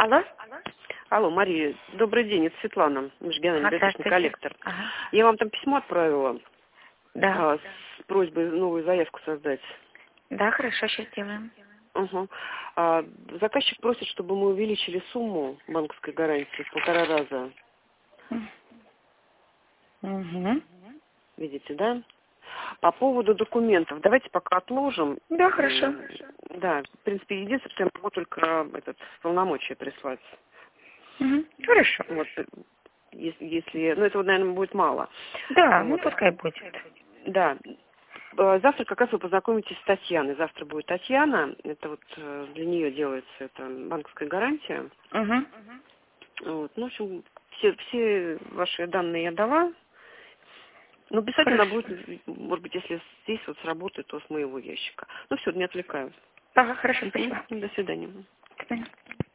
Алло? Алло, Мария, добрый день, это Светлана, межрегиональный ипотечный коллектор. Ага. Я вам там письмо отправила Да. с просьбой новую заявку создать. Да, хорошо, сейчас сделаем. Угу. Заказчик просит, чтобы мы увеличили сумму банковской гарантии в 1,5 раза. Угу. Видите, да? По поводу документов, давайте пока отложим. Да, хорошо. Да, в принципе, единственное, что я могу только полномочия прислать. Угу. Хорошо. Вот, если, ну, этого, наверное, будет мало. Да, Вот. ну пускай будет. Да. Завтра как раз вы познакомитесь с Татьяной. Завтра будет Татьяна. Это вот для нее делается это банковская гарантия. Угу. Вот. Ну, в общем, все ваши данные я дала. Но писать она Хорошо. будет, может быть, если здесь вот сработает, то с моего ящика. Ну все, не отвлекаю. Ага, хорошо, спасибо. До свидания. До свидания.